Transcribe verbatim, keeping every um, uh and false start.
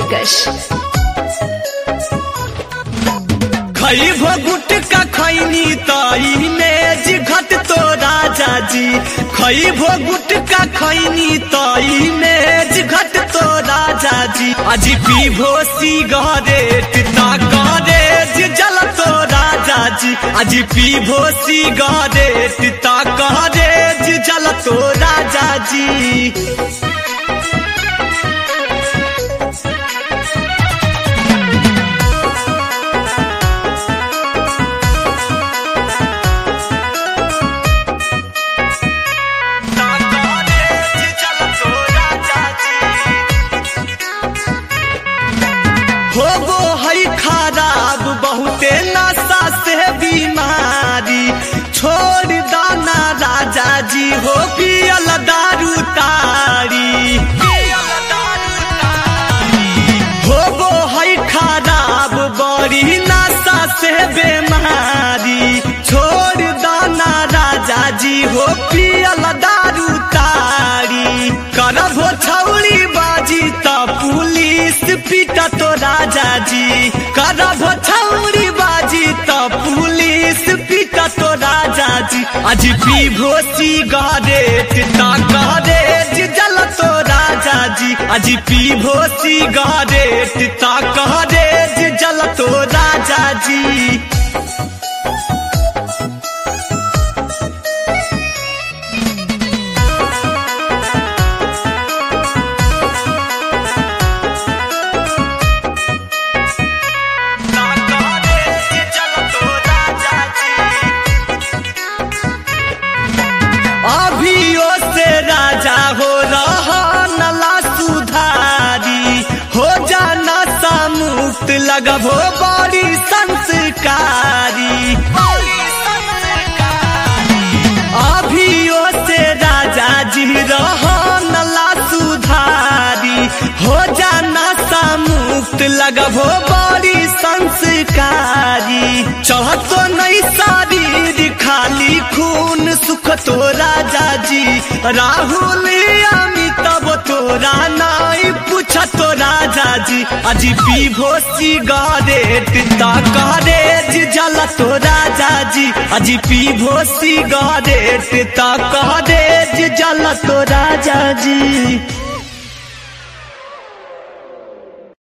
दिलकश। खैभो गुटका खैनी तई मेज घट तो राजा जी, खैभो गुटका खैनी तई मेज घट तो राजा जी। आज पीभो सिगरेट ता करेज जल तो राजा जी, आज पीभो सिगरेट ता करेज जल तो राजा जी। होगो है खराब बहुते नशा से बीमारी, छोड़ दाना राजा जी हो पियल दारू तारी। होगो है खराब बड़ी नशा से बीमारी, छोड़ दाना राजा जी हो पियल दारू तारी। करबो छौली बाजी त पुलिस पीटा तो राजा जी, करबो छौरी बाजी त पुलिस पीटा तो राजा जी। आज पीभो सिगरेट ता करेज जल तो राजा जी, आज पीभो सिगरेट ता करेज जल तो राजा जी। अभियो से राजा हो रहा नला सुधारी, हो जाना मुक्त लगभो बड़ी संस्कारी। अभियो से राजा जी रहा नला सुधारी, हो जाना मुक्त लगभो बड़ी संस्कारी। चढ़तो नहीं शरीर खाली खून सुख तो राजा जी, राहुल अमिताभ तोरा नाई पूछ तो राजा जी। आज पीभो सिगरेट ता करेज जल तो राजा जी, आज पीभो सिगरेट ता करेज जल तो राजा जी।